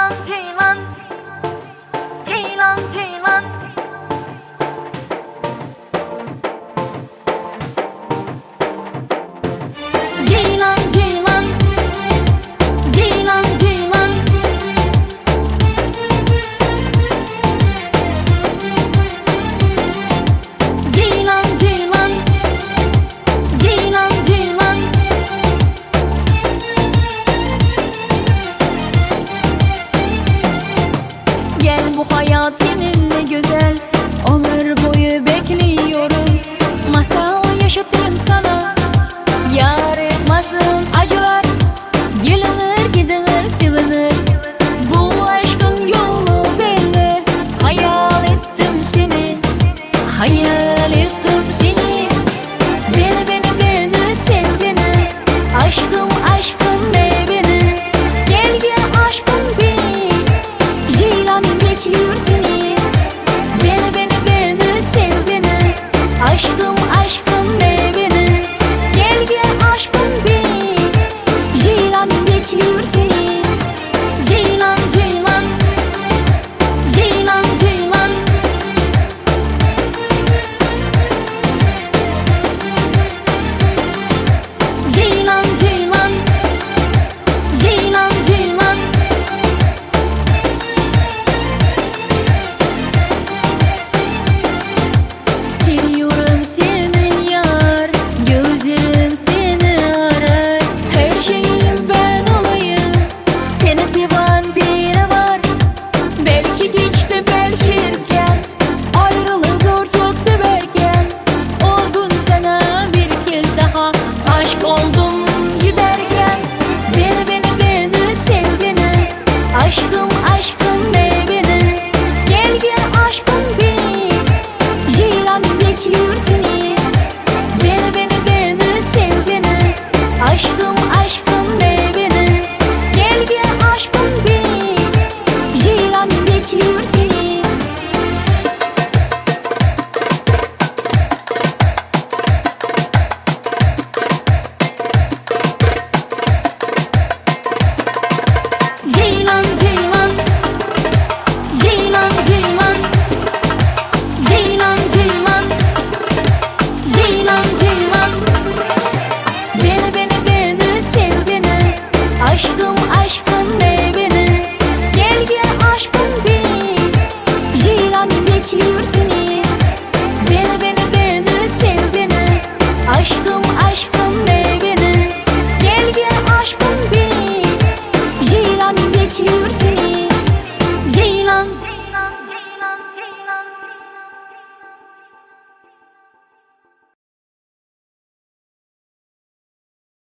Ceylan Ceylan, Ceylan Ceylan. Ceylan Ceylan, Ceylan Ceylan. Ceylan Ceylan, Ceylan Ceylan. Gel bu hayat seninle güzel, ömür boyu bekliyorum. Masal yaşatayım sana, yarılmasın acılar. Gelinir gidilir sevinir, bu aşkın yolu belli. Hayal ettim seni, hayal ettim seni. Beni sev beni, aşkım aşkım ne beni. Gel gel aşkım beni, Ceylan bekliyor seni. Beni sev beni, aşkım aşkım ne beni. Gel gel aşkım beni, Ceylan bekliyor seni. Ceylan Ceylan, Ceylan Ceylan. Ceylan Ceylan, Ceylan Ceylan. Seviyorum seni yar, gözlerim seni arar. Her şeyim ben olayım, seni seven bir